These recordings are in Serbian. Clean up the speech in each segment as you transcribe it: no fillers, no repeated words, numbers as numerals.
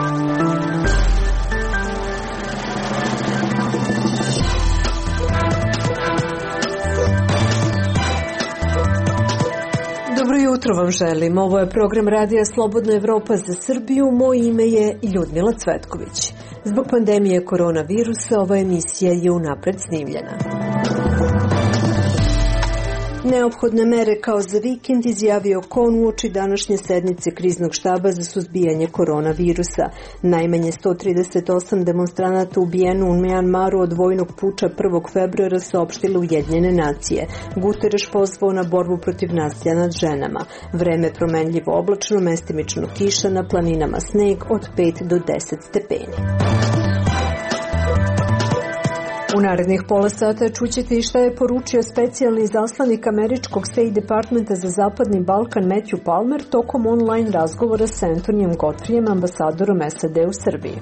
Dobro jutro vam želim. Ovo je program Radija Slobodna Evropa za Srbiju. Moje ime je Ljudmila Cvetković. Zbog pandemije koronavirusa ova emisija je unapred snimljena. Neophodne mere kao za vikend izjavio Kon uoči današnje sednice kriznog štaba za suzbijanje koronavirusa. Najmanje 138 demonstranata ubijeno u Mjanmaru od vojnog puča 1. februara saopštile Ujedinjene nacije. Guterres pozvao na borbu protiv nasilja nad ženama. Vreme promenljivo oblačno, mestimično kiša, na planinama sneg od 5 do 10 stepeni. U narednih pola sata čućete i šta je poručio specijalni zaslanik američkog State Departmenta za Zapadni Balkan Matthew Palmer tokom online razgovora sa Antonijem Godfrijem, ambasadorom SAD u Srbiji.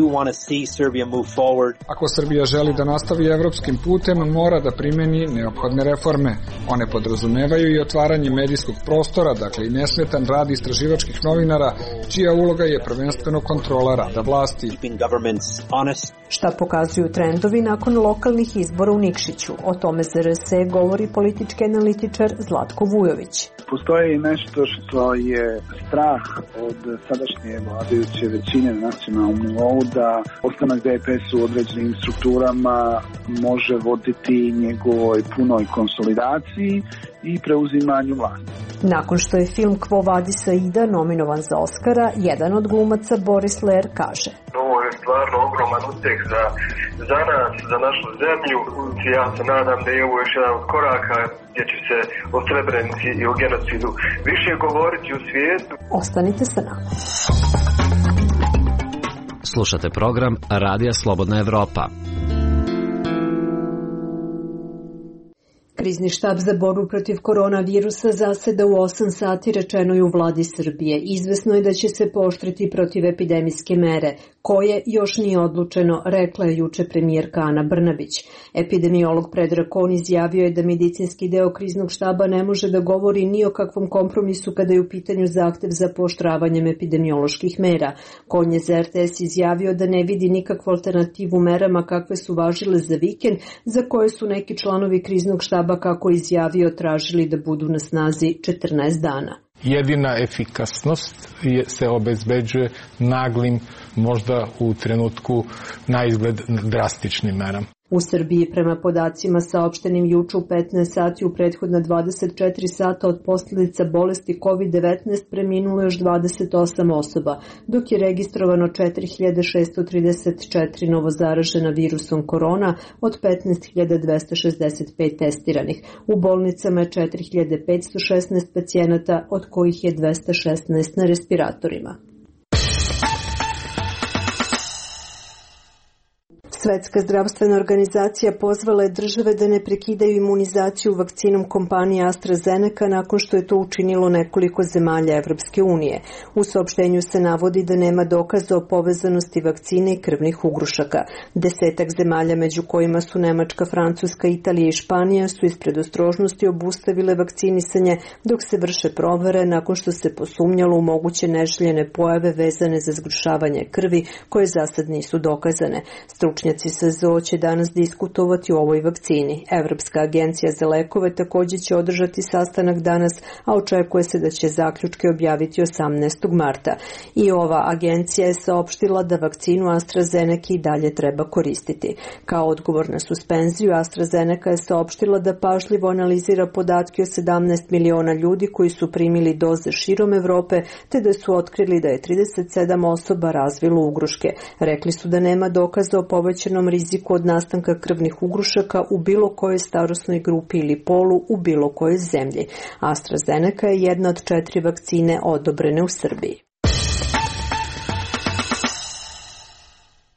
Ako Srbija želi da nastavi evropskim putem, mora da primeni neophodne reforme. One podrazumevaju i otvaranje medijskog prostora, dakle i nesmetan rad istraživačkih novinara, čija uloga je prvenstveno kontrola rada vlasti. Šta pokazuju trendovi nakon lokalnih izbora u Nikšiću? O tome za RS govori politički analitičar Zlatko Vujović. Postoji nešto što je strah od sadašnje vladajuće većine na nacionalnom nivou da ostanak DPS u određenim strukturama može voditi njegovoj punoj konsolidaciji i preuzimanju vlasti. Nakon što je film Quo Vadis Aida nominovan za Oskara, jedan od glumaca Boris Ler kaže: Ovo je stvarno ogroman uspjeh za nas, za našu zemlju. Ja se nadam da je ovo još jedan od koraka gdje će se o Srebrenici i o genocidu više govoriti u svijetu. Ostanite sa nama. Slušate program Radija Slobodna Evropa. Krizni štab za borbu protiv koronavirusa zaseda u 8 sati, rečeno je u vladi Srbije. Izvesno je da će se pooštriti protiv epidemijske mere, koje još nije odlučeno, rekla je juče premijerka Ana Brnabić. Epidemiolog Predrag Kon izjavio je da medicinski deo kriznog štaba ne može da govori ni o kakvom kompromisu kada je u pitanju zahtev za pooštravanjem epidemioloških mera. Kon je za RTS izjavio da ne vidi nikakvu alternativu merama kakve su važile za vikend, za koje su neki članovi kriznog štaba, kako izjavio, tražili da budu na snazi 14 dana. Jedina efikasnost se obezbeđuje naglim, možda u trenutku na izgled drastičnim merama. U Srbiji, prema podacima saopštenim juče u 15 sati, u prethodna 24 sata od posljedica bolesti COVID-19 preminulo još 28 osoba, dok je registrovano 4634 novozaražena virusom korona od 15.265 testiranih. U bolnicama je 4516 pacijenata, od kojih je 216 na respiratorima. Svetska zdravstvena organizacija pozvala je države da ne prekidaju imunizaciju vakcinom kompanije AstraZeneca nakon što je to učinilo nekoliko zemalja Evropske unije. U saopštenju se navodi da nema dokaza o povezanosti vakcine i krvnih ugrušaka. 10 zemalja, među kojima su Nemačka, Francuska, Italija i Španija, su iz predostrožnosti obustavile vakcinisanje dok se vrše provere nakon što se posumnjalo u moguće neželjene pojave vezane za zgrušavanje krvi koje za sad nisu dokazane. Stručnjaci SZO će danas diskutovati o ovoj vakcini. Evropska agencija za lekove također će održati sastanak danas, a očekuje se da će zaključke objaviti 18. marta. I ova agencija je saopštila da vakcinu AstraZeneca i dalje treba koristiti. Kao odgovor na suspenziju, AstraZeneca je saopštila da pažljivo analizira podatke o 17 miliona ljudi koji su primili doze širom Evrope, te da su otkrili da je 37 osoba razvilo ugruške. Rekli su da nema dokaza o povećanom riziku od nastanka krvnih ugrušaka u bilo kojoj starosnoj grupi ili polu u bilo kojoj zemlji. AstraZeneca je jedna od 4 vakcine odobrene u Srbiji.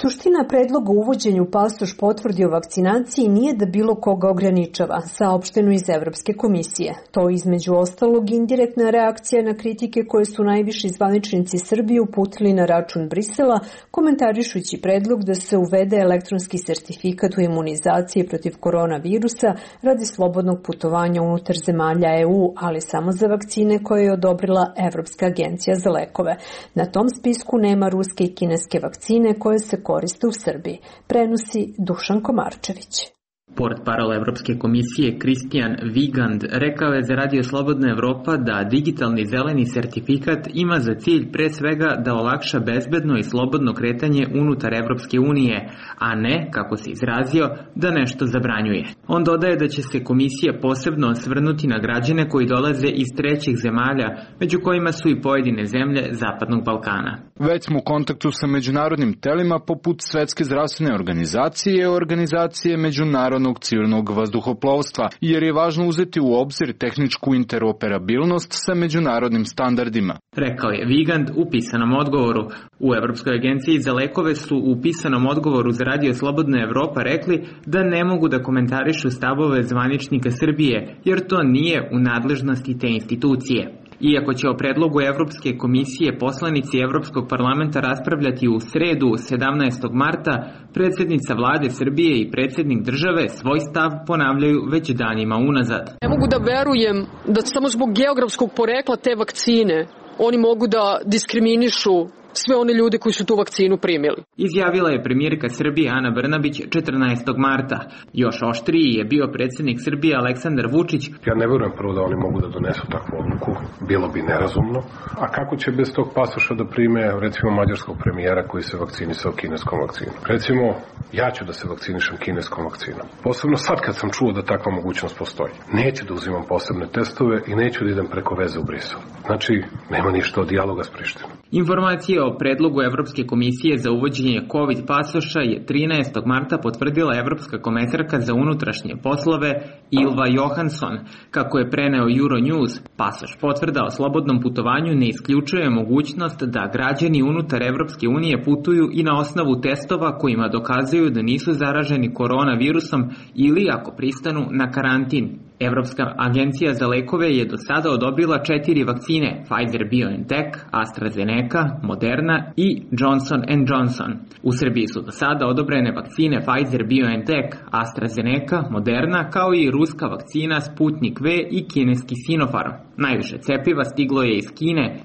Suština predloga o uvođenju pasoš potvrdi o vakcinaciji nije da bilo koga ograničava, saopšteno iz Evropske komisije. To između ostalog indirektna reakcija na kritike koje su najviši zvaničnici Srbije uputili na račun Brisela, komentarišući predlog da se uvede elektronski sertifikat u imunizaciji protiv koronavirusa radi slobodnog putovanja unutar zemalja EU, ali samo za vakcine koje je odobrila Evropska agencija za lekove. Na tom spisku nema ruske i kineske vakcine koje se koriste u Srbiji, prenosi Dušan Komarčević. Portparol Evropske komisije Kristijan Vigand rekao je za Radio Slobodna Evropa da digitalni zeleni sertifikat ima za cilj pre svega da olakša bezbedno i slobodno kretanje unutar Evropske unije, a ne, kako se izrazio, da nešto zabranjuje. On dodaje da će se komisija posebno osvrnuti na građane koji dolaze iz trećih zemalja, među kojima su i pojedine zemlje Zapadnog Balkana. Već smo u kontaktu sa međunarodnim telima poput Svetske zdravstvene organizacije i organizacije Međunarodnog civilnog vazduhoplovstva, jer je važno uzeti u obzir tehničku interoperabilnost sa međunarodnim standardima. Rekao je Vigand u pisanom odgovoru. U Evropskoj agenciji za lekove su u pisanom odgovoru za Radio Slobodna Evropa rekli da ne mogu da komentarišu stavove zvaničnika Srbije, jer to nije u nadležnosti te institucije. Iako će o predlogu Evropske komisije poslanici Evropskog parlamenta raspravljati u sredu 17. marta, predsjednica vlade Srbije i predsjednik države svoj stav ponavljaju već danima unazad. Ne mogu da verujem da samo zbog geografskog porekla te vakcine oni mogu da diskriminišu sve one ljude koji su tu vakcinu primili. Izjavila je premijerka Srbije Ana Brnabić 14. marta. Još oštriji je bio predsjednik Srbije Aleksandar Vučić. Ja ne verujem prvo da oni mogu da donesu takvu odluku, bilo bi nerazumno. A kako će bez tog pasoša da prime, recimo, mađarskog premijera koji se vakcinisao kineskom vakcinom? Recimo, ja ću da se vakcinišem kineskom vakcinom. Posebno sad kad sam čuo da takva mogućnost postoji. Neću da uzimam posebne testove i neću da idem preko veze u Brisel. Znači, nema ništa od dijaloga s Prištinom. Informacije o predlogu Evropske komisije za uvođenje COVID pasoša je 13. marta potvrdila Evropska komesarka za unutrašnje poslove Ylva Johansson. Kako je preneo Euronews, pasoš potvrda o slobodnom putovanju ne isključuje mogućnost da građani unutar Evropske unije putuju i na osnovu testova kojima dokazuju da nisu zaraženi koronavirusom ili ako pristanu na karantin. Evropska agencija za lekove je do sada odobrila 4 vakcine: Pfizer-BioNTech, AstraZeneca, Moderna i Johnson & Johnson. U Srbiji su do sada odobrene vakcine Pfizer-BioNTech, AstraZeneca, Moderna, kao i ruska vakcina Sputnik V i kineski Sinopharm. Najviše cepiva stiglo je iz Kine,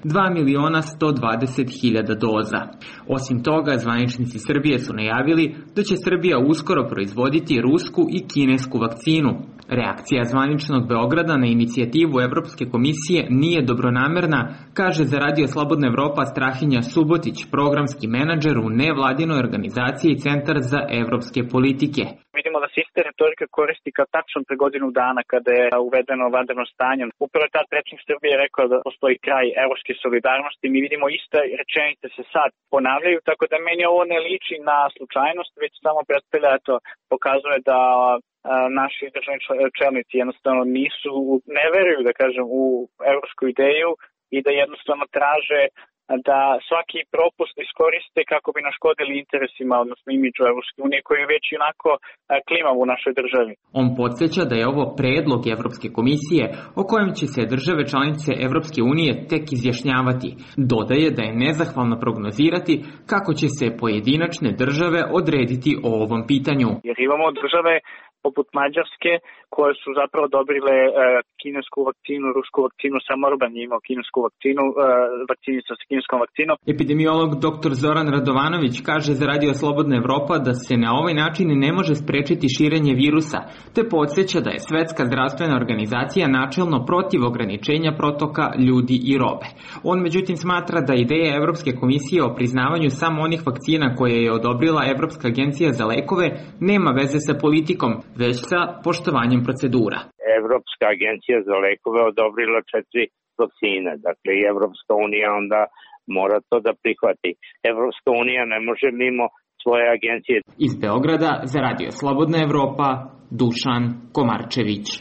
2.120.000 doza. Osim toga, zvaničnici Srbije su najavili da će Srbija uskoro proizvoditi rusku i kinesku vakcinu. Reakcija zvaničnog Beograda na inicijativu Evropske komisije nije dobronamerna, kaže za Radio Slobodna Evropa Strahinja Subotić, programski menadžer u nevladinoj organizaciji Centar za evropske politike. Vidimo da se ista retorika koristi kao tačno pre godinu dana kada je uvedeno vanredno stanje. Upravo je tad predsjednik Srbije rekao da postoji kraj evropske solidarnosti. Mi vidimo iste rečenice se sad ponavljaju, tako da meni ovo ne liči na slučajnost, već samo predstavlja, pokazuje da naši državni čelnici jednostavno ne veruju, da kažem, u evropsku ideju i da jednostavno traže da svaki propust iskoriste kako bi naškodili interesima, odnosno imidžu Evropske unije, koji je već onako klimav u našoj državi. On podsjeća da je ovo predlog Evropske komisije o kojem će se države članice Evropske unije tek izjašnjavati. Dodaje da je nezahvalno prognozirati kako će se pojedinačne države odrediti o ovom pitanju. Jer imamo države poput Mađarske, koje su zapravo odobrile kinesku vakcinu, rusku vakcinu, samo Orban je imao kinesku vakcinu, vakcinica sa kineskom vakcinom. Epidemiolog dr. Zoran Radovanović kaže za Radio Slobodna Evropa da se na ovaj način ne može sprečiti širenje virusa, te podsjeća da je Svetska zdravstvena organizacija načelno protiv ograničenja protoka ljudi i robe. On međutim smatra da ideja Evropske komisije o priznavanju samo onih vakcina koje je odobrila Evropska agencija za lekove nema veze sa politikom, već sa poštovanjem procedura. Evropska agencija za lekove odobrila 4 vakcine, dakle i Evropska unija onda mora to da prihvati. Evropska unija ne može mimo svoje agencije. Iz Beograda za Radio Slobodna Evropa, Dušan Komarčević.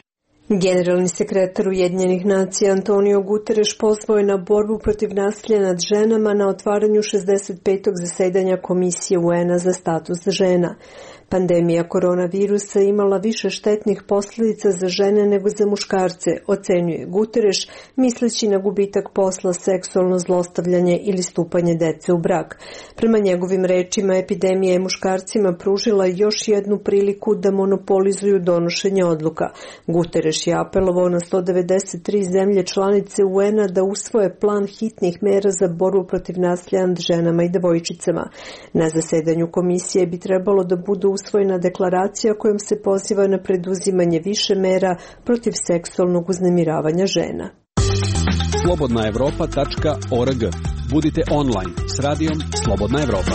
Generalni sekretar Ujedinjenih nacija Antonio Guterres pozvao je na borbu protiv nasilja nad ženama na otvaranju 65. zasedanja Komisije UN-a za status žena. Pandemija koronavirusa imala više štetnih posljedica za žene nego za muškarce, ocenjuje Guterres, misleći na gubitak posla, seksualno zlostavljanje ili stupanje dece u brak. Prema njegovim rečima, epidemija je muškarcima pružila još jednu priliku da monopolizuju donošenje odluka. Guterres je apelovao na 193 zemlje članice UN-a da usvoje plan hitnih mera za borbu protiv nasilja nad ženama i devojčicama. Na zasedanju komisije bi trebalo da budu usvojena deklaracija kojom se poziva na preduzimanje više mera protiv seksualnog uznemiravanja žena. slobodnaevropa.org. Budite online s radijom Slobodna Evropa.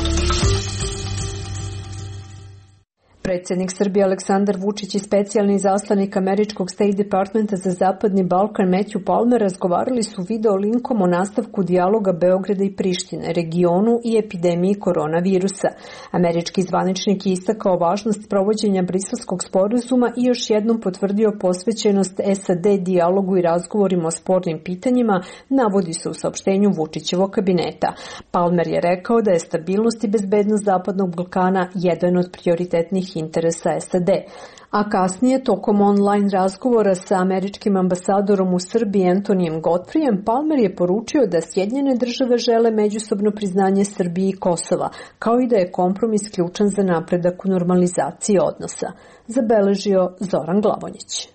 Predsjednik Srbije Aleksandar Vučić i specijalni izaslanik američkog State Departmenta za Zapadni Balkan Matthew Palmer razgovarali su video linkom o nastavku dijaloga Beograda i Prištine, regionu i epidemiji koronavirusa. Američki zvaničnik je istakao važnost provođenja Briselskog sporazuma i još jednom potvrdio posvećenost SAD dijalogu i razgovorima o spornim pitanjima, navodi se u saopštenju Vučićevog kabineta. Palmer je rekao da je stabilnost i bezbednost Zapadnog Balkana jedan od prioritetnih interesa SAD. A kasnije, tokom online razgovora sa američkim ambasadorom u Srbiji Antonijem Godfrijem, Palmer je poručio da Sjedinjene države žele međusobno priznanje Srbiji i Kosova, kao i da je kompromis ključan za napredak u normalizaciji odnosa, zabeležio Zoran Glavonjić.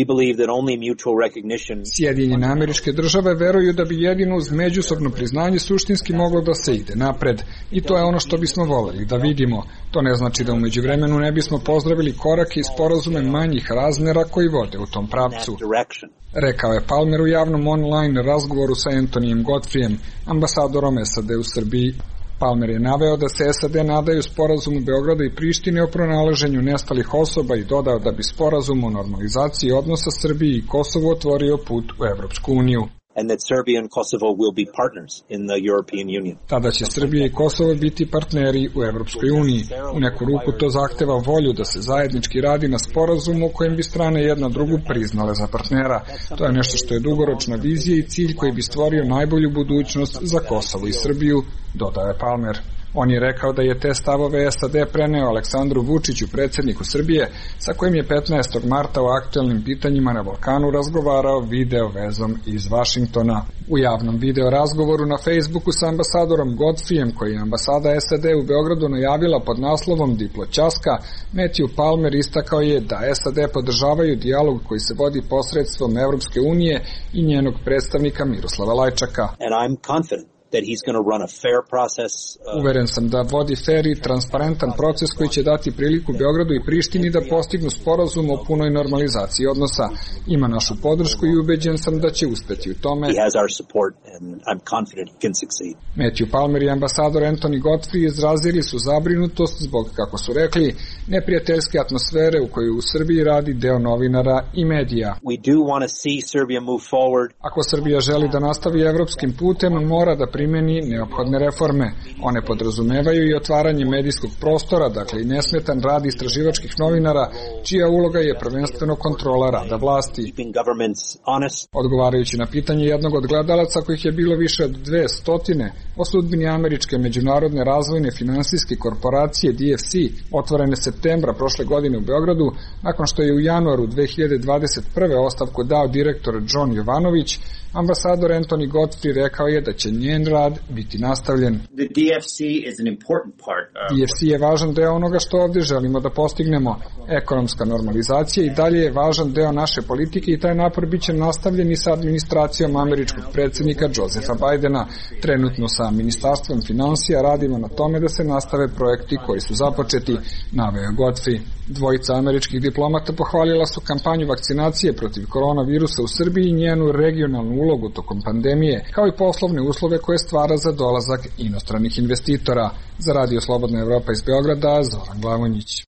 Sjedinjene Američke Države veruju da bi jedino uz međusobno priznanje suštinski moglo da se ide napred. I to je ono što bismo voljeli da vidimo. To ne znači da u međuvremenu ne bismo pozdravili korake i sporazume manjih razmera koji vode u tom pravcu. Rekao je Palmer u javnom online razgovoru sa Antonijem Godfrijem, ambasadorom SAD u Srbiji. Palmer je naveo da se SAD nadaju sporazumu Beograda i Prištine o pronalaženju nestalih osoba i dodao da bi sporazum o normalizaciji odnosa Srbiji i Kosovu otvorio put u Evropsku uniju. Tada će Srbija i Kosovo biti partneri u Evropskoj uniji. U neku ruku to zahteva volju da se zajednički radi na sporazumu u kojem bi strane jedna drugu priznale za partnera. To je nešto što je dugoročna vizija i cilj koji bi stvorio najbolju budućnost za Kosovo i Srbiju, dodao je Palmer. On je rekao da je te stavove SAD preneo Aleksandru Vučiću, predsjedniku Srbije, sa kojim je 15. marta o aktuelnim pitanjima na Balkanu razgovarao video vezom iz Vašingtona. U javnom video razgovoru na Facebooku sa ambasadorom Godfrijem, koji je ambasada SAD u Beogradu najavila pod naslovom Diplo Ćaska, Matthew Palmer istakao je da SAD podržavaju dijalog koji se vodi posredstvom Evropske unije i njenog predstavnika Miroslava Lajčaka. Uveren sam da vodi fer i transparentan proces koji će dati priliku Beogradu i Prištini da postignu sporazum o punoj normalizaciji odnosa. Ima našu podršku i ubeđen sam da će uspeti u tome. Matthew Palmer i ambasador Antony Godfrey izrazili su zabrinutost zbog, kako su rekli, neprijateljske atmosfere u kojoj u Srbiji radi deo novinara i medija. Ako Srbija želi da nastavi evropskim putem, mora da primeni neophodne reforme. One podrazumevaju i otvaranje medijskog prostora, dakle i nesmetan rad istraživačkih novinara, čija uloga je prvenstveno kontrola rada vlasti. Odgovarajući na pitanje jednog od gledalaca, kojih je bilo više od 200, o sudbini američke međunarodne razvojne finansijske korporacije DFC, otvorene septembra prošle godine u Beogradu, nakon što je u januaru 2021. ostavku dao direktor John Jovanović, ambasador Antony Godfrey rekao je da će njen rad biti nastavljen. DFC je važan deo onoga što ovdje želimo da postignemo. Ekonomska normalizacija i dalje je važan deo naše politike i taj napor biće nastavljen i sa administracijom američkog predsjednika Josepha Bidena. Trenutno sa Ministarstvom finansija radimo na tome da se nastave projekti koji su započeti, naveo Godfrey. Dvojica američkih diplomata pohvalila su kampanju vakcinacije protiv koronavirusa u Srbiji i njenu regionalnu ulogu tokom pandemije, kao i poslovne uslove koje stvara za dolazak inostranih investitora. Za Radio Slobodna Evropa iz Beograda, Zoran Glavonjić.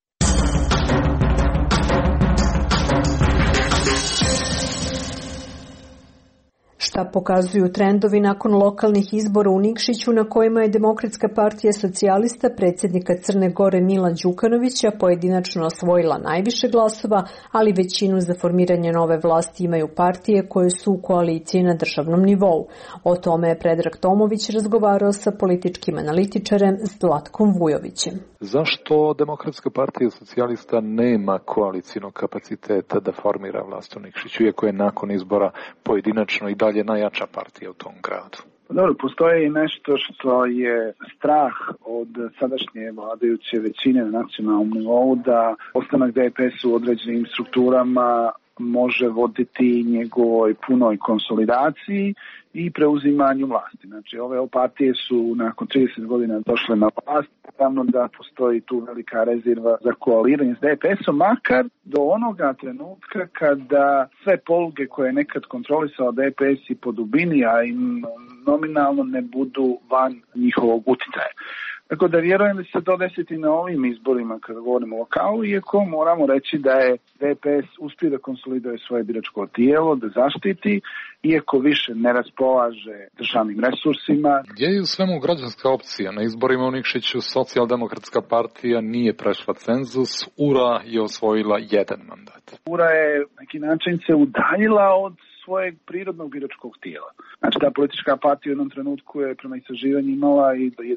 Šta pokazuju trendovi nakon lokalnih izbora u Nikšiću na kojima je Demokratska partija socijalista predsjednika Crne Gore Mila Đukanovića pojedinačno osvojila najviše glasova, ali većinu za formiranje nove vlasti imaju partije koje su u koaliciji na državnom nivou. O tome je Predrag Tomović razgovarao sa političkim analitičarem Zlatkom Vujovićem. Zašto Demokratska partija socijalista nema koalicijnog kapaciteta da formira vlast u Nikšiću, iako je nakon izbora pojedinačno i dalje najjača partija u tom gradu? Dobro, postoji nešto što je strah od sadašnje vladajuće većine na nacionalnom nivou da ostanak DPS u određenim strukturama može voditi njegovoj punoj konsolidaciji i preuzimanju vlasti. Znači, ove partije su nakon 30 godina došle na vlast, naravno da postoji tu velika rezerva za koaliranje s DPS-om, makar do onoga trenutka kada sve poluge koje je nekad kontrolisao DPS i po dubini, a i nominalno ne budu van njihovog uticaja. Tako da vjerujem da će se to desiti na ovim izborima kada govorimo o lokalu, iako moramo reći da je DPS uspio da konsoliduje svoje biračko tijelo, da zaštiti, iako više ne raspolaže državnim resursima. Gdje je u svemu građanska opcija? Na izborima u Nikšiću Socijaldemokratska partija nije prešla cenzus, URA je osvojila 1 mandat. URA je neki način se udaljila od svojeg prirodnog biračkog tijela. Znači, ta politička partija u jednom trenutku je prema istraživanju imala i do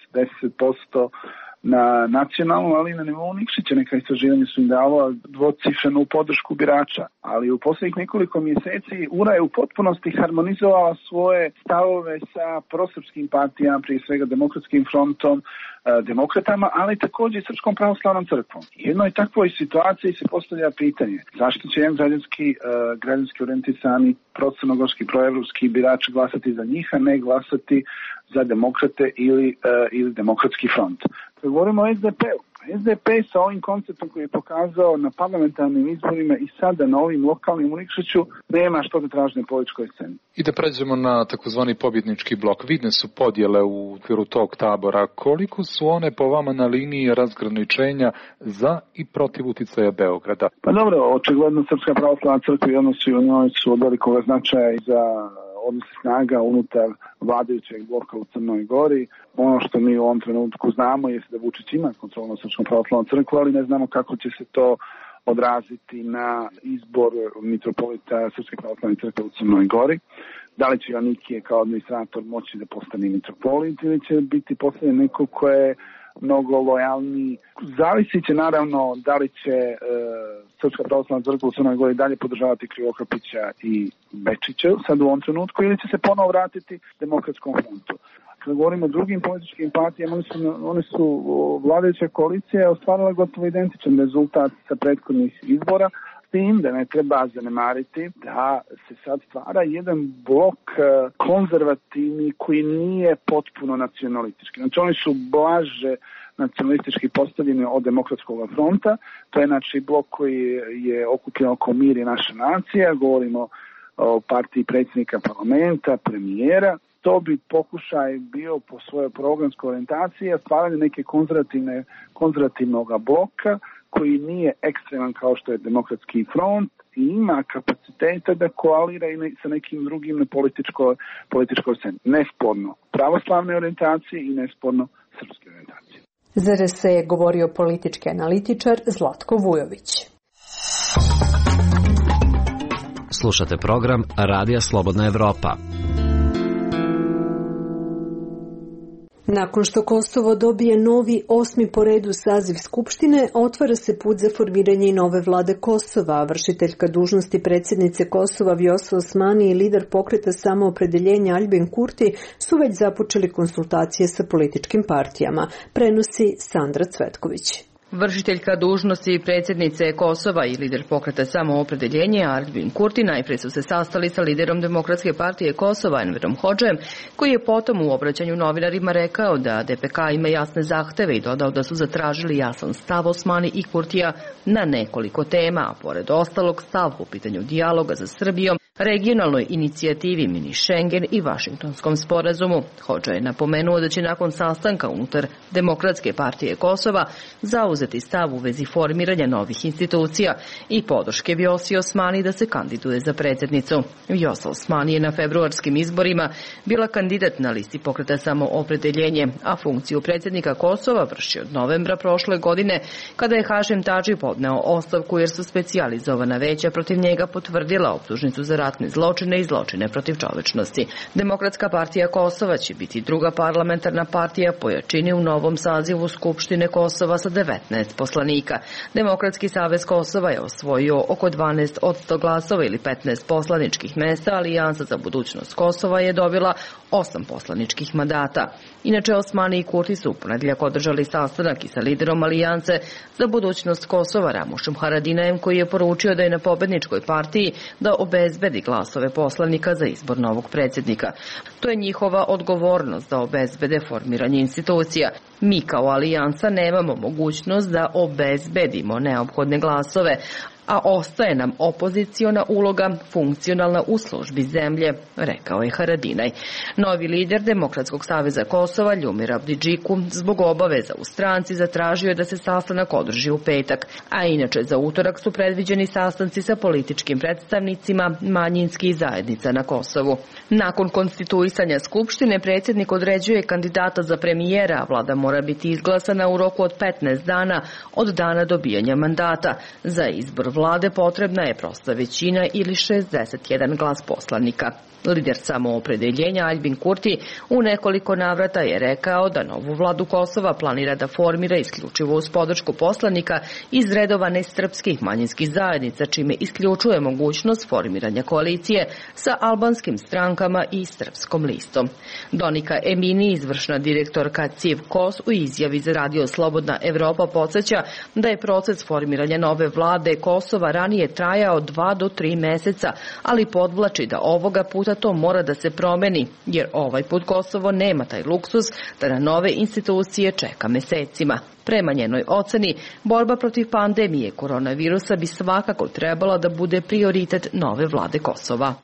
11-10% na nacionalnom, ali i na nivou Nikšića. Neka istraživanja su im dala dvocifrenu podršku birača. Ali u posljednjih nekoliko mjeseci URA je u potpunosti harmonizovala svoje stavove sa prosrpskim partijama, prije svega Demokratskim frontom, demokratama, ali također i Srpskom pravoslavnom crkvom. U jednoj takvoj situaciji se postavlja pitanje zašto će jedan građanski orijentisani procrnogorski proevropski birač glasati za njih, a ne glasati za demokrate ili Demokratski front. Kad govorimo o SDP-u, SDP sa ovim konceptom koji je pokazao na parlamentarnim izborima i sada na ovim lokalnim u Nikšiću nema što da traži na političkoj sceni. I da pređemo na takozvani pobjednički blok. Vidne su podjele u okviru tog tabora. Koliko su one po vama na liniji razgraničenja za i protiv uticaja Beograda? Pa dobro, očigledno Srpska pravoslavna crkva i odnosi u njoj su od velikog značaja i za odnos snaga unutar vladajućeg bloka u Crnoj Gori. Ono što mi u ovom trenutku znamo je da Vučić ima kontrolu nad Srpskom pravoslavnom crkvom, ali ne znamo kako će se to odraziti na izbor mitropolita Srpske pravoslavne crkve u Crnoj Gori. Da li će Joanikije kao administrator moći da postane mitropolit ili će biti postavljen neko ko je mnogo lojalniji. Zavisit će naravno da li će Srpska pravoslavna crkva u Crnoj Gori dalje podržavati Krivokapića i Bečića sad u ovom trenutku ili će se ponovo vratiti Demokratskom frontu. Kada govorimo o drugim političkim partijama, one su vladajuća koalicija ostvarila gotovo identičan rezultat sa prethodnih izbora, s tim da ne treba zanemariti da se sad stvara jedan blok konzervativni koji nije potpuno nacionalistički. Znači oni su blaže nacionalistički postavljeni od Demokratskog fronta, to je znači blok koji je okupljen oko Mir i naša nacija, govorimo o partiji predsjednika parlamenta, premijera. To bi pokušaj bio po svojoj programskoj orijentaciji stvaranje neke konzervativnog bloka koji nije ekstreman kao što je Demokratski front i ima kapaciteta da koalira i sa nekim drugim na političkoj sceni. Nesporno pravoslavne orijentacije i nesporno srpske orijentacije. Za RS je govorio politički analitičar Zlatko Vujović. Slušate program Radija Slobodna Evropa. Nakon što Kosovo dobije novi 8. po redu saziv Skupštine, otvara se put za formiranje i nove vlade Kosova. Vršiteljka dužnosti predsjednice Kosova Vjosa Osmani i lider pokreta Samoopredeljenja Aljbin Kurti su već započeli konsultacije sa političkim partijama, prenosi Sandra Cvetković. Vršiteljka dužnosti predsjednice Kosova i lider pokreta Samoopredeljenja Aljbin Kurti najprije su se sastali sa liderom Demokratske partije Kosova Enverom Hodžem, koji je potom u obraćanju novinarima rekao da DPK ima jasne zahteve i dodao da su zatražili jasan stav Osmani i Kurtija na nekoliko tema, a pored ostalog stav po pitanju dijaloga za Srbijom, regionalnoj inicijativi Mini Schengen i Vašingtonskom sporazumu. Hodža je napomenuo da će nakon sastanka unutar Demokratske partije Kosova zauzeti stav u vezi formiranja novih institucija i podrške Vjosi Osmani da se kandiduje za predsjednicu. Vjosa Osmani je na februarskim izborima bila kandidat na listi Pokreta Samoopredeljenje, a funkciju predsjednika Kosova vrši od novembra prošle godine, kada je Hašim Tadži podneo ostavku jer su specijalizovana veća protiv njega potvrdila optužnicu za ratne zločine i zločine protiv čovečnosti. Demokratska partija Kosova će biti druga parlamentarna partija po jačini u novom sazivu Skupštine Kosova sa 19 poslanika. Demokratski savez Kosova je osvojio oko 12% glasova ili 15 poslaničkih mesta, Alijansa za budućnost Kosova je dobila 8 poslaničkih mandata. Inače, Osmani i Kurti su u ponedjeljak održali sastanak i sa liderom Alijance za budućnost Kosova Ramušem Haradinajem, koji je poručio da je na pobedničkoj partiji da obezbedi glasove poslanika za izbor novog predsjednika. To je njihova odgovornost da obezbede formiranje institucija. Mi kao Alijansa nemamo mogućnost da obezbedimo neophodne glasove, a ostaje nam opoziciona uloga funkcionalna u službi zemlje, rekao je Haradinaj. Novi lider Demokratskog saveza Kosova, Ljumir Abdidžiku, zbog obaveza u stranci zatražio je da se sastanak održi u petak, a inače za utorak su predviđeni sastanci sa političkim predstavnicima manjinskih zajednica na Kosovu. Nakon konstituisanja Skupštine, predsjednik određuje kandidata za premijera, a vlada mora biti izglasana u roku od 15 dana od dana dobijanja mandata. Za izbor vlade potrebna je prosta većina ili 61 glas poslanika. Lider Samoopredeljenja Aljbin Kurti u nekoliko navrata je rekao da novu vladu Kosova planira da formira isključivo uz podršku poslanika iz redova nesrpskih manjinskih zajednica, čime isključuje mogućnost formiranja koalicije sa albanskim strankama i srpskom listom. Donika Emini, izvršna direktorka CIV KOS, u izjavi za radio Slobodna Evropa podsjeća da je proces formiranja nove vlade Kosova ranije trajao 2 do 3 meseca, ali podvlači da ovoga puta to mora da se promeni, jer ovaj put Kosovo nema taj luksuz da na nove institucije čeka mesecima. Prema njenoj oceni, borba protiv pandemije koronavirusa bi svakako trebala da bude prioritet nove vlade Kosova.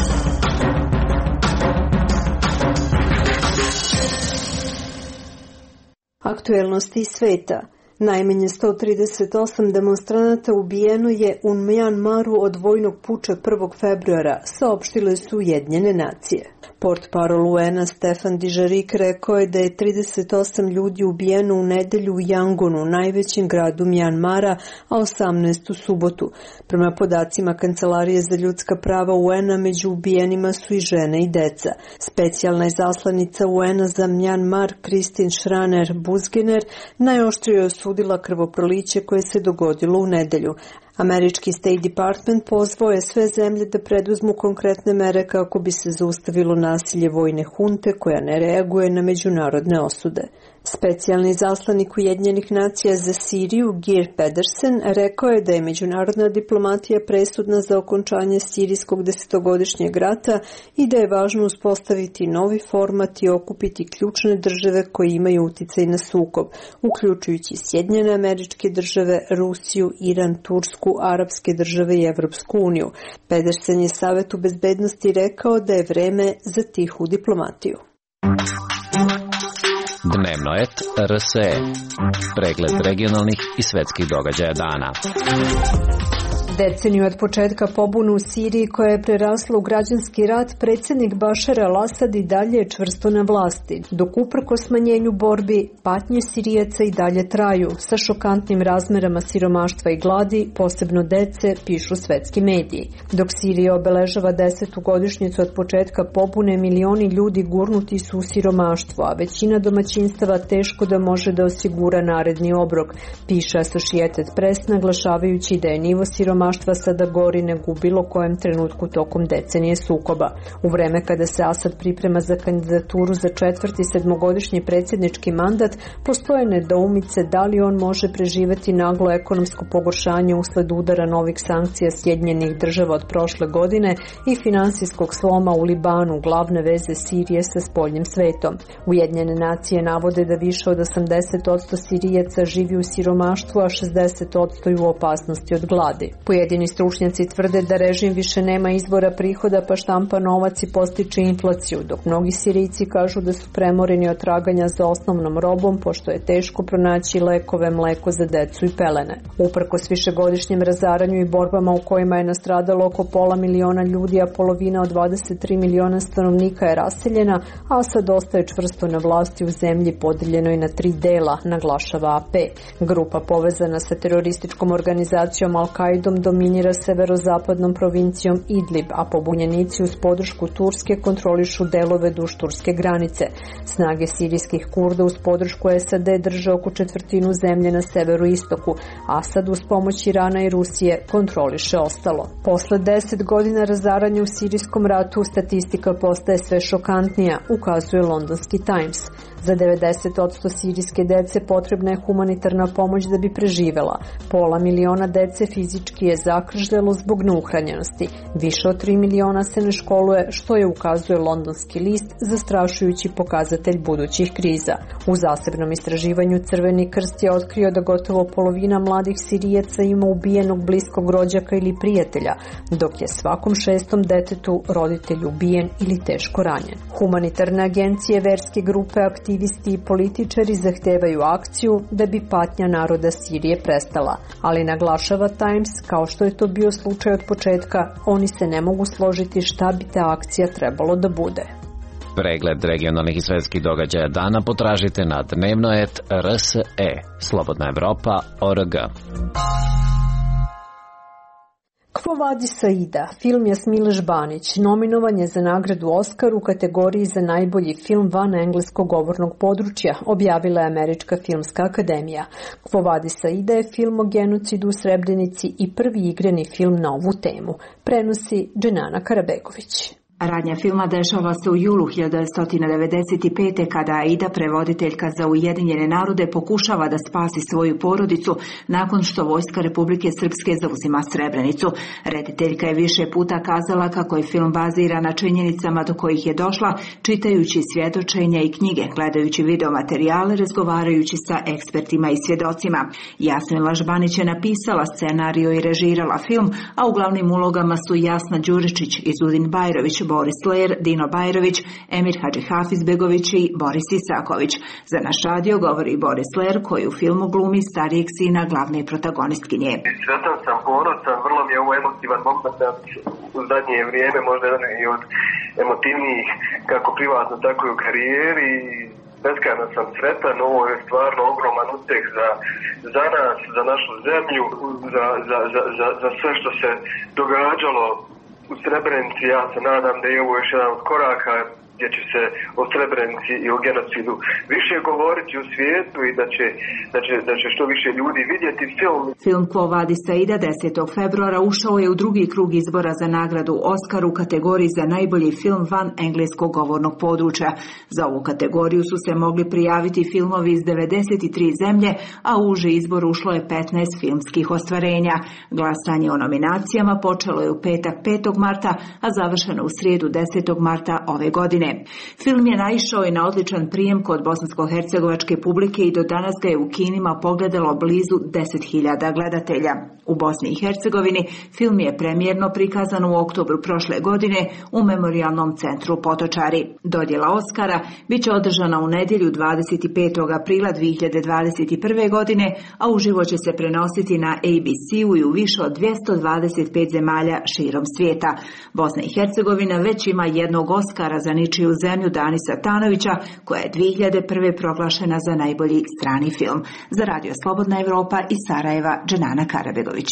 Aktuelnosti sveta. Najmanje 138 demonstranata ubijeno je u Mjanmaru od vojnog puča 1. februara, saopštile su Ujedinjene nacije. Portparol UN-a Stefan Dižarik rekao je da je 38 ljudi ubijeno u nedelju u Jangonu, najvećem gradu Mjanmara, a 18 u subotu. Prema podacima Kancelarije za ljudska prava UN-a, među ubijenima su i žene i deca. Specijalna izaslanica UN-a za Mjanmar, Kristin Schraner Busgener, najoštrije je osudila krvoproliće koje se dogodilo u nedelju. Američki State Department pozvao je sve zemlje da preduzmu konkretne mere kako bi se zaustavilo nasilje vojne hunte koja ne reaguje na međunarodne osude. Specijalni izaslanik Ujedinjenih nacija za Siriju, Geir Pedersen, rekao je da je međunarodna diplomatija presudna za okončanje sirijskog 10-godišnjeg rata i da je važno uspostaviti novi format i okupiti ključne države koje imaju uticaj na sukob, uključujući Sjedinjene Američke Države, Rusiju, Iran, Tursku, Arapske države i Evropsku uniju. Pedersen je Savetu bezbednosti rekao da je vreme za tihu diplomatiju. Dnevno et RSE. Pregled regionalnih i svetskih događaja dana. Deceniju od početka pobune u Siriji koja je prerasla u građanski rat, predsjednik Bašar al-Asad i dalje je čvrsto na vlasti, dok uprkos smanjenju borbi, patnje Sirijaca i dalje traju, sa šokantnim razmerama siromaštva i gladi, posebno dece, pišu svetski mediji. Dok Sirija obeležava 10. godišnjicu od početka pobune, milioni ljudi gurnuti su u siromaštvo, a većina domaćinstava teško da može da osigura naredni obrok, piše Associated Press, naglašavajući da je nivo siromaštva sada gori nego u bilo kojem trenutku tokom decenije sukoba. U vreme kada se Asad priprema za kandidaturu za 4. 7-godišnji predsjednički mandat, postoje nedoumice da li on može preživeti naglo ekonomsko pogoršanje usled udara novih sankcija Sjedinjenih država od prošle godine i finansijskog sloma u Libanu, glavne veze Sirije sa spoljnim svetom. Ujedinjene nacije navode da više od 80% Sirijaca živi u siromaštvu, a 60% je u opasnosti od gladi. Po Pojedini stručnjaci tvrde da režim više nema izvora prihoda pa štampa novac i postiče inflaciju, dok mnogi Sirijci kažu da su premoreni od traganja za osnovnom robom, pošto je teško pronaći lekove, mleko za decu i pelene. Uprkos višegodišnjem razaranju i borbama u kojima je nastradalo oko 500.000 ljudi, a polovina od 23 miliona stanovnika je raseljena, Asad ostaje čvrsto na vlasti u zemlji podeljenoj na 3 dela, naglašava AP. Grupa povezana sa terorističkom organizacijom Al-Qaidom dominira severozapadnom provincijom Idlib, a pobunjenici uz podršku Turske kontrolišu delove duž turske granice. Snage sirijskih Kurda uz podršku SAD drže oko četvrtinu zemlje na severu istoku. Asad uz pomoć Irana i Rusije kontroliše ostalo. Posle 10 godina razaranja u sirijskom ratu statistika postaje sve šokantnija, ukazuje londonski Times. Za 90% sirijske dece potrebna je humanitarna pomoć da bi preživela. 500.000 dece fizički je zakržljalo zbog neuhranjenosti. Više od 3 miliona se ne školuje, što je, ukazuje londonski list, zastrašujući pokazatelj budućih kriza. U zasebnom istraživanju Crveni krst je otkrio da gotovo polovina mladih Sirijaca ima ubijenog bliskog rođaka ili prijatelja, dok je svakom 6. detetu roditelj ubijen ili teško ranjen. Humanitarne agencije, verske grupe, aktivisti i političari zahtevaju akciju da bi patnja naroda Sirije prestala. Ali naglašava Times, kao što je to bio slučaj od početka, oni se ne mogu složiti šta bi ta akcija trebalo da bude. Pregled regionalnih i svetskih događaja dana potražite na dnevno.rs.e, Slobodna Evropa.org. Quo Vadis Aida, film Jasmile Žbanić, nominovan je za nagradu Oskar u kategoriji za najbolji film van engleskog govornog područja, objavila je Američka filmska akademija. Quo Vadis Aida je film o genocidu u Srebrenici i prvi igrani film na ovu temu, prenosi Dženana Karabegović. Radnja filma dešava se u julu 1995. kada Aida, prevoditeljka za Ujedinjene narode, pokušava da spasi svoju porodicu nakon što vojska Republike Srpske zauzima Srebrenicu. Rediteljka je više puta kazala kako je film bazira na činjenicama do kojih je došla, čitajući svjedočenja i knjige, gledajući videomaterijale, razgovarajući sa ekspertima i svjedocima. Jasmila Žbanić je napisala scenario i režirala film, a u glavnim ulogama su Jasna Đuričić, Izudin Bajrović, Boris Ler, Dino Bajrović, Emir Hadžihafizbegović i Boris Isaković. Za naš radio govori Boris Ler, koji u filmu glumi starijeg sina glavne protagonistkinje. Sretan sam, ponosan, vrlo mi je ovo emotivan moment u zadnje vrijeme, možda jedan i od emotivnijih kako privatno, tako i u karijeri. Beskrajno sam sretan, ovo je stvarno ogroman uspjeh za nas, za našu zemlju, za sve što se događalo u Srebrenici. Ja se nadam da je ovo još jedan od koraka gdje će se o Srebrenici i o genocidu više govoriti u svijetu i da će što više ljudi vidjeti film. Film Quo Vadis Aida 10. februara ušao je u drugi krug izbora za nagradu Oskar u kategoriji za najbolji film van engleskog govornog područja. Za ovu kategoriju su se mogli prijaviti filmovi iz 93 zemlje, a u uži izbor ušlo je 15 filmskih ostvarenja. Glasanje o nominacijama počelo je u petak 5. marta, a završeno u srijedu 10. marta ove godine. Film je naišao i na odličan prijem kod bosansko-hercegovačke publike i do danas ga je u kinima pogledalo blizu 10.000 gledatelja. U Bosni i Hercegovini film je premijerno prikazan u oktobru prošle godine u Memorijalnom centru Potočari. Dodjela Oskara biće održana u nedjelju 25. aprila 2021. godine, a uživo će se prenositi na ABC-u i u više od 225 zemalja širom svijeta. Bosna i Hercegovina već ima jednog Oskara za ničiju zemlju Danisa Tanovića, koja je 2001. proglašena za najbolji strani film. Za Radio Slobodna Evropa iz Sarajeva, Dženana Karabegović.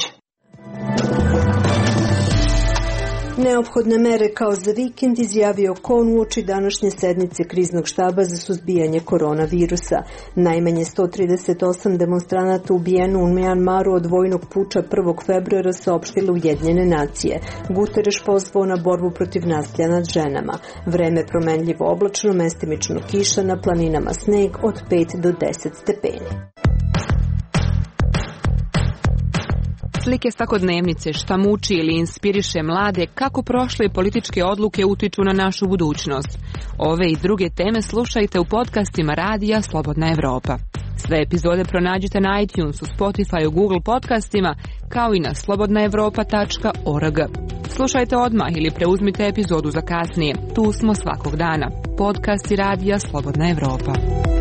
Neophodne mere kao za vikend izjavio Kon uoči današnje sednice kriznog štaba za suzbijanje koronavirusa. Najmanje 138 demonstranata ubijeno u Mjanmaru od vojnog puča 1. februara saopštile Ujedinjene nacije. Guterres pozvao na borbu protiv nasilja nad ženama. Vreme promenljivo oblačno, mestimično kiša, na planinama sneg od 5 do 10 stepeni. Slike svakodnevnice, šta muči ili inspiriše mlade, kako prošle političke odluke utiču na našu budućnost. Ove i druge teme slušajte u podcastima Radija Slobodna Evropa. Sve epizode pronađite na iTunesu, Spotifyu, Google podcastima, kao i na slobodnaevropa.org. Slušajte odmah ili preuzmite epizodu za kasnije. Tu smo svakog dana. Podcast i radija Slobodna Evropa.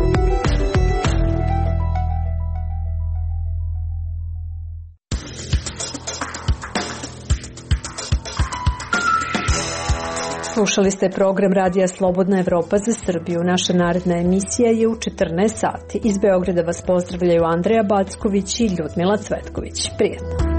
Slušali ste program Radija Slobodna Evropa za Srbiju. Naša naredna emisija je u 14 sati. Iz Beograda vas pozdravljaju Andreja Backović i Ljudmila Cvetković. Prijetno.